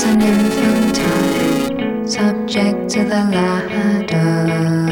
an infantile, subject to the ladder.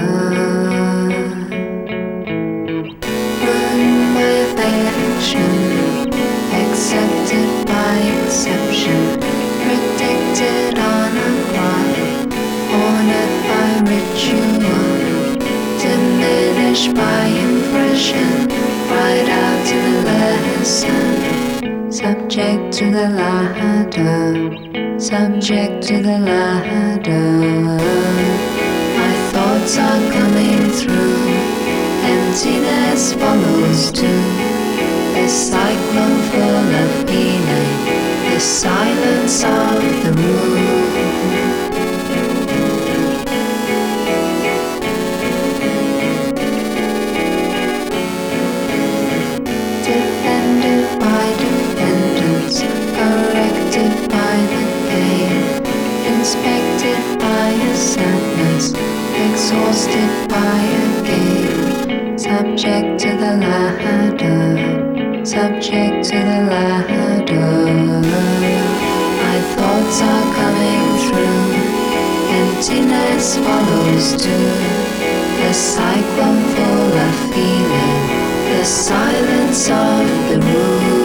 Ruined by affection, accepted by exception, predicted on a clock, honored by ritual, diminished by impression, right out to the lesson. Subject to the ladder, subject to the ladder. My thoughts are coming through, emptiness follows too. This cyclone full of healing, the silence of the room. Defended by defendants, corrected by the pain, inspected by a sadness, exhausted by a game. Subject to the ladder, subject to the ladder. My thoughts are coming through, emptiness follows too. A cyclone full of feeling, the silence of the room.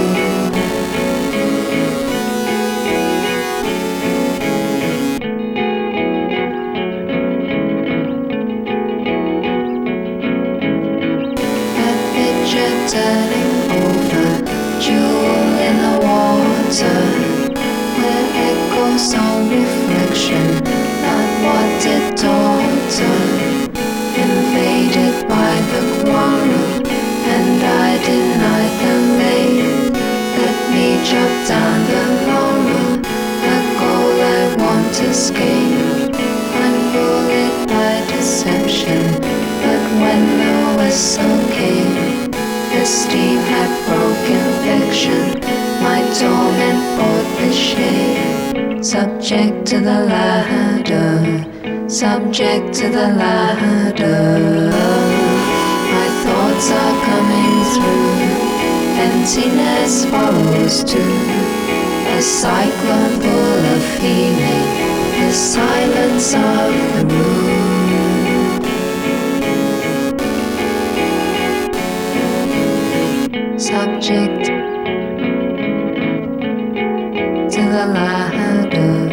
That picture turning over, jewel in the water, where echoes on reflection, not what it taught her. Invaded by the quarrel, and I denied the lane. Let me chop down the laurel, the goal I want to escape. Unruled by deception, but when the whistle came, the steam had broken fiction. My torment brought the shame. Subject to the ladder, subject to the ladder. My thoughts are coming through, emptiness follows too. A cyclone full of feeling, the silence of the room. Subject to the ladder.